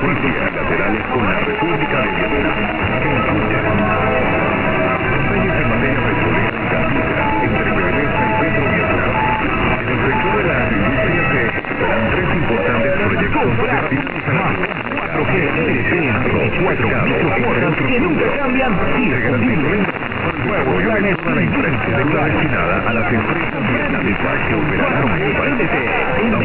acuerdos bilaterales con la República de Vietnam, que incluyen convenios en materia petrolera y gasífera entre PDVSA y Petrovietnam. En el sector de la agroindustria se esperan 3 importantes proyectos destinados a la 4G, centro, 4 cosas que nunca cambian y se garantizan nuevos planes para la infraestructura destinada a las empresas vietnamitas que operarán en el país.